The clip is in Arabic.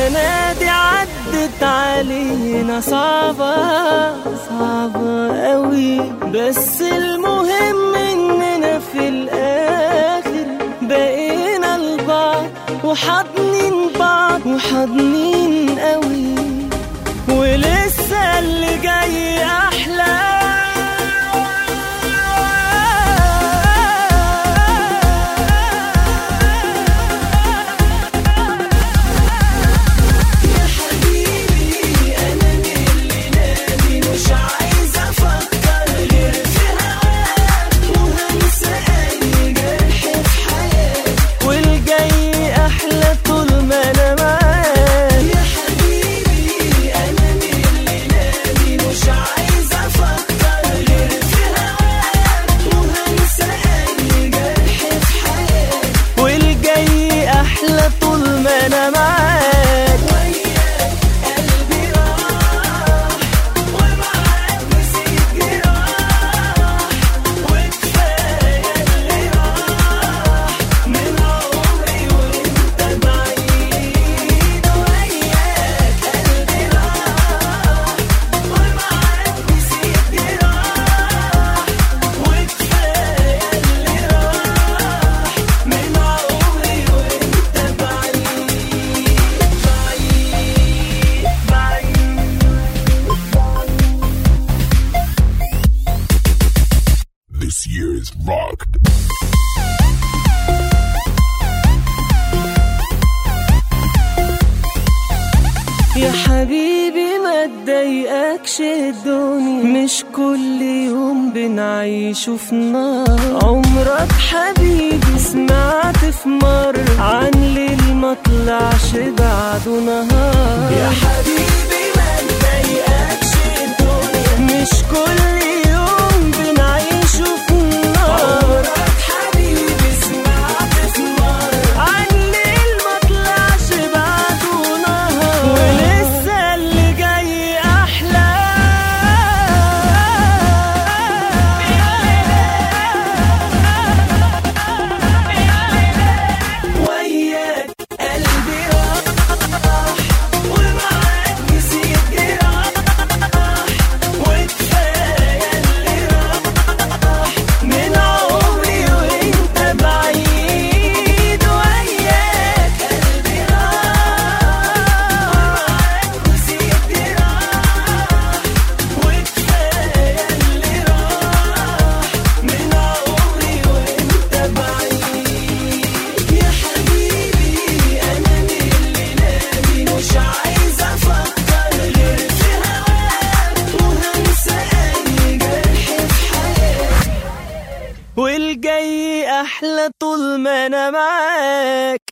السنة دي عدت علينا صعبة قوي، بس المهم اننا في الاخر بقينا لبعض وحاضنين بعض وحاضنين قوي، ولسه اللي جاي احلى. This year is rocked. يا حبيبي ما تضايقكش الدنيا، مش كل يوم بنعيشه في نار. عمرك حبيبي سمعت في مرة عن ليل ما طلعش بعده نهار؟ يا حبيبي ما تضايقكش الدنيا، مش كل يوم بنعيشه في نار. عمرك حبيبي سمعت في مرة عن ليل ما طلعش بعده نهار، ولسه اللي جاي أحلى. وياك قلبي راح ومعاك نسيت جراح، وكفاية اللي راح من عمري وانت بعيد. وياك قلبي راح ومعاك نسيت جراح، وكفاية اللي راح من عمري وانت بعيد. يا حبيبي أنا من الليلة دي مش عايز أفكر غير في هواك، وهنسى أي جرح في حياتي، والجاي أحلى طول ما أنا معاك.